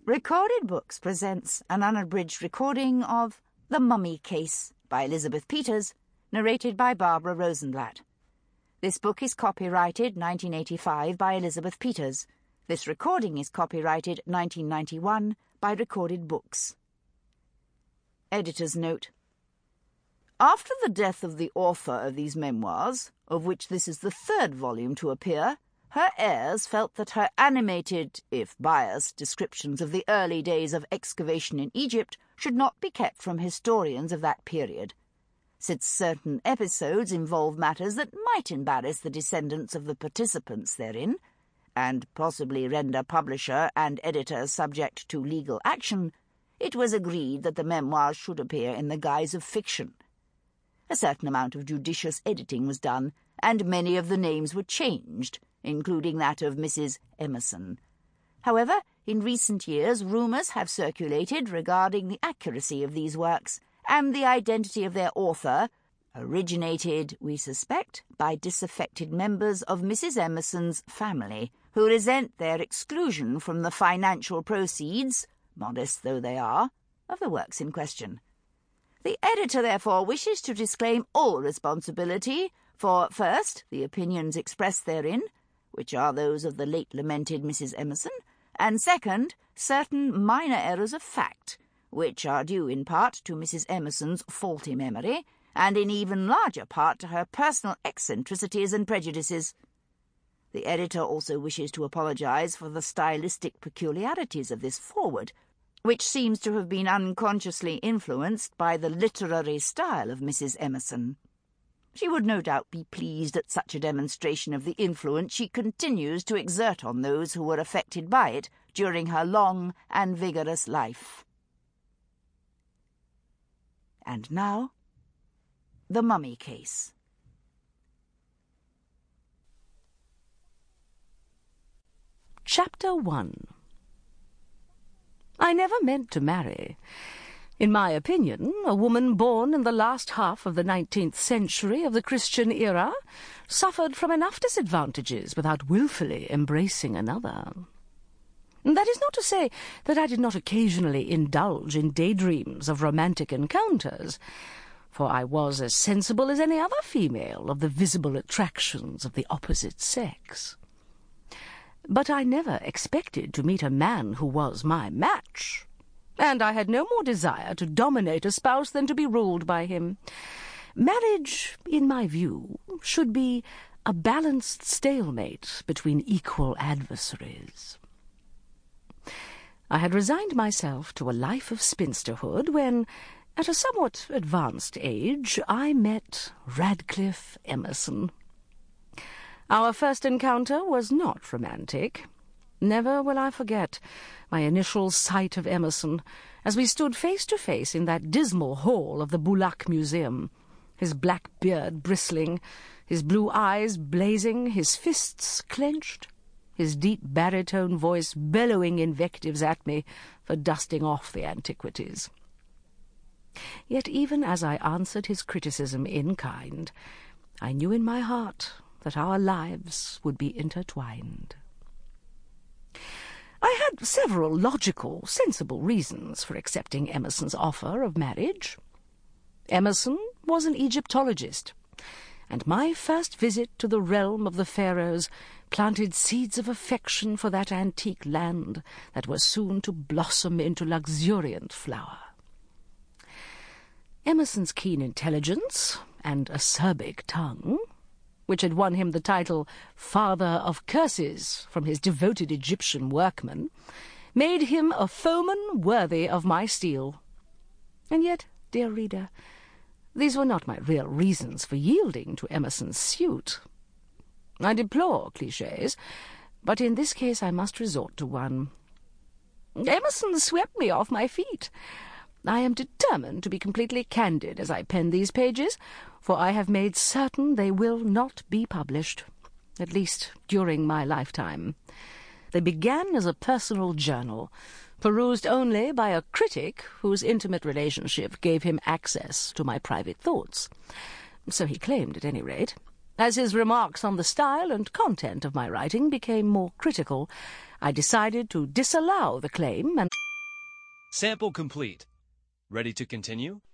Recorded Books presents an unabridged recording of The Mummy Case by Elizabeth Peters, narrated by Barbara Rosenblatt. This book is copyrighted 1985 by Elizabeth Peters. This recording is copyrighted 1991 by Recorded Books. Editor's note. After the death of the author of these memoirs, of which this is the third volume to appear, her heirs felt that her animated, if biased, descriptions of the early days of excavation in Egypt should not be kept from historians of that period, since certain episodes involve matters that might embarrass the descendants of the participants therein, and possibly render publisher and editor subject to legal action. It was agreed that the memoirs should appear in the guise of fiction. A certain amount of judicious editing was done, and many of the names were changed, including that of Mrs. Emerson. However, in recent years, rumours have circulated regarding the accuracy of these works and the identity of their author, originated, we suspect, by disaffected members of Mrs. Emerson's family, who resent their exclusion from the financial proceeds, modest though they are, of the works in question. The editor, therefore, wishes to disclaim all responsibility for, first, the opinions expressed therein, which are those of the late lamented Mrs. Emerson, and second, certain minor errors of fact, which are due in part to Mrs. Emerson's faulty memory, and in even larger part to her personal eccentricities and prejudices. The editor also wishes to apologize for the stylistic peculiarities of this foreword, which seems to have been unconsciously influenced by the literary style of Mrs. Emerson. She would no doubt be pleased at such a demonstration of the influence she continues to exert on those who were affected by it during her long and vigorous life. And now, The Mummy Case. Chapter 1. I never meant to marry. In my opinion, a woman born in the last half of the 19th century of the Christian era suffered from enough disadvantages without wilfully embracing another. That is not to say that I did not occasionally indulge in daydreams of romantic encounters, for I was as sensible as any other female of the visible attractions of the opposite sex. But I never expected to meet a man who was my match, and I had no more desire to dominate a spouse than to be ruled by him. Marriage, in my view, should be a balanced stalemate between equal adversaries. I had resigned myself to a life of spinsterhood when, at a somewhat advanced age, I met Radcliffe Emerson. Our first encounter was not romantic. Never will I forget my initial sight of Emerson as we stood face to face in that dismal hall of the Boulak Museum, his black beard bristling, his blue eyes blazing, his fists clenched, his deep baritone voice bellowing invectives at me for dusting off the antiquities. Yet even as I answered his criticism in kind, I knew in my heart that our lives would be intertwined. I had several logical, sensible reasons for accepting Emerson's offer of marriage. Emerson was an Egyptologist, and my first visit to the realm of the pharaohs planted seeds of affection for that antique land that was soon to blossom into luxuriant flower. Emerson's keen intelligence and acerbic tongue, which had won him the title Father of Curses from his devoted Egyptian workmen, made him a foeman worthy of my steel. And yet, dear reader, these were not my real reasons for yielding to Emerson's suit. I deplore clichés, but in this case I must resort to one. Emerson swept me off my feet. I am determined to be completely candid as I pen these pages, for I have made certain they will not be published, at least during my lifetime. They began as a personal journal, perused only by a critic whose intimate relationship gave him access to my private thoughts. So he claimed, at any rate. As his remarks on the style and content of my writing became more critical, I decided to disallow the claim and Sample complete. Ready to continue?